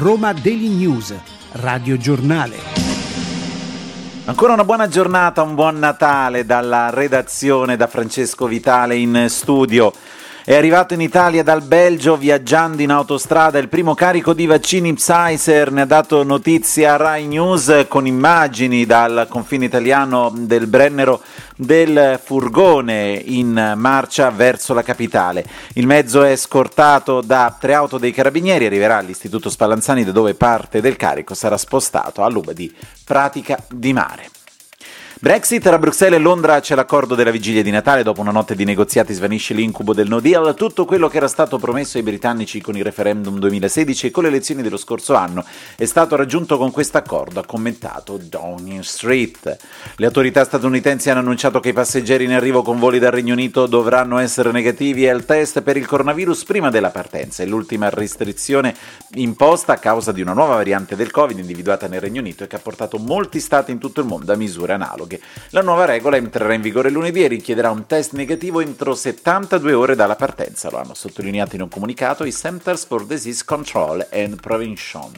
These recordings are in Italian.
Roma Daily News, Radio Giornale. Ancora una buona giornata, un buon Natale dalla redazione, da Francesco Vitale in studio. È arrivato in Italia dal Belgio viaggiando in autostrada il primo carico di vaccini Pfizer, ne ha dato notizia Rai News con immagini dal confine italiano del Brennero del furgone in marcia verso la capitale. Il mezzo è scortato da 3 auto dei carabinieri, arriverà all'Istituto Spallanzani da dove parte del carico sarà spostato all'Uba di Pratica di Mare. Brexit, tra Bruxelles e Londra c'è l'accordo della vigilia di Natale, dopo una notte di negoziati svanisce l'incubo del no deal, tutto quello che era stato promesso ai britannici con il referendum 2016 e con le elezioni dello scorso anno è stato raggiunto con questo accordo, ha commentato Downing Street. Le autorità statunitensi hanno annunciato che i passeggeri in arrivo con voli dal Regno Unito dovranno essere negativi al test per il coronavirus prima della partenza, è l'ultima restrizione imposta a causa di una nuova variante del Covid individuata nel Regno Unito e che ha portato molti stati in tutto il mondo a misure analoghe. La nuova regola entrerà in vigore lunedì e richiederà un test negativo entro 72 ore dalla partenza, lo hanno sottolineato in un comunicato i Centers for Disease Control and Prevention.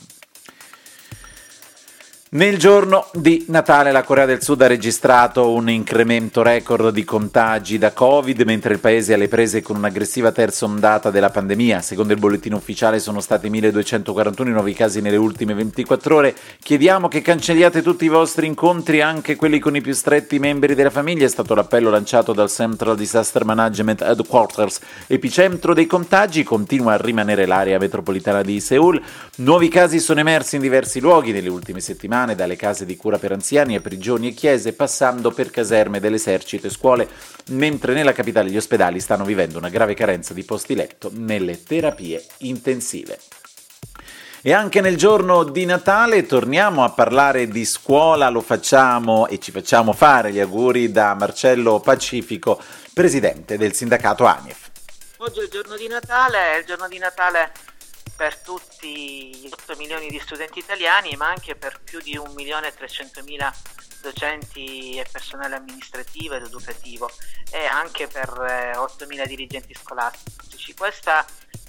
Nel giorno di Natale la Corea del Sud ha registrato un incremento record di contagi da Covid, mentre il paese è alle prese con un'aggressiva terza ondata della pandemia. Secondo il bollettino ufficiale sono stati 1241 i nuovi casi nelle ultime 24 ore. Chiediamo che cancelliate tutti i vostri incontri, anche quelli con i più stretti membri della famiglia, è stato l'appello lanciato dal Central Disaster Management Headquarters. Epicentro dei contagi continua a rimanere l'area metropolitana di Seul. Nuovi casi sono emersi in diversi luoghi nelle ultime settimane, dalle case di cura per anziani a prigioni e chiese, passando per caserme dell'esercito e scuole, mentre nella capitale gli ospedali stanno vivendo una grave carenza di posti letto nelle terapie intensive. E anche nel giorno di Natale torniamo a parlare di scuola, lo facciamo e ci facciamo fare gli auguri da Marcello Pacifico, presidente del sindacato ANIEF. Oggi è il giorno di Natale, è il giorno di Natale per tutti gli 8 milioni di studenti italiani, ma anche per più di 1.300.000 docenti e personale amministrativo ed educativo e anche per 8.000 dirigenti scolastici. Questa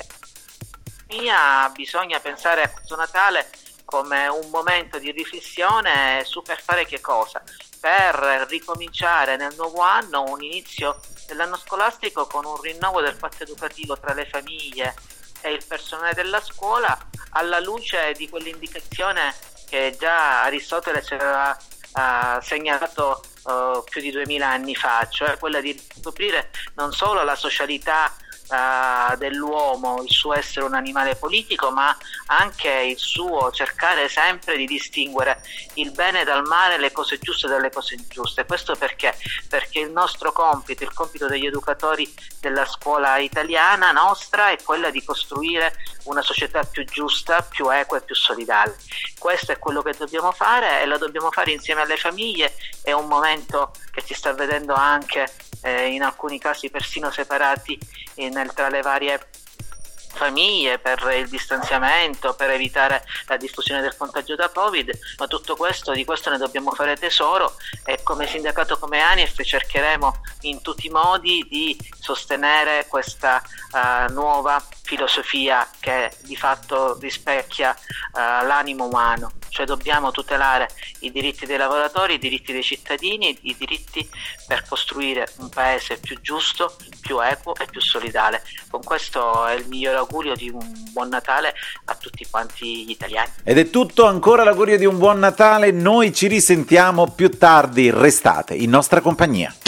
bisogna pensare a questo Natale come un momento di riflessione su per fare che cosa? Per ricominciare nel nuovo anno, un inizio dell'anno scolastico con un rinnovo del patto educativo tra le famiglie e il personale della scuola, alla luce di quell'indicazione che già Aristotele ci aveva segnalato più di 2000 anni fa, cioè quella di scoprire non solo la socialità dell'uomo, il suo essere un animale politico, ma anche il suo cercare sempre di distinguere il bene dal male, le cose giuste dalle cose ingiuste. Questo perché il nostro compito, il compito degli educatori della scuola italiana nostra, è quella di costruire una società più giusta, più equa e più solidale. Questo è quello che dobbiamo fare e lo dobbiamo fare insieme alle famiglie. È un momento che si sta vedendo anche in alcuni casi persino separati tra le varie famiglie per il distanziamento, per evitare la diffusione del contagio da Covid, ma di questo ne dobbiamo fare tesoro e come sindacato, come ANIEF, cercheremo in tutti i modi di sostenere questa nuova filosofia che di fatto rispecchia l'animo umano, cioè dobbiamo tutelare i diritti dei lavoratori, i diritti dei cittadini, i diritti per costruire un paese più giusto, più equo e più solidale. Con questo è il migliore augurio di un buon Natale a tutti quanti gli italiani. Ed è tutto, ancora l'augurio di un buon Natale, noi ci risentiamo più tardi, restate in nostra compagnia.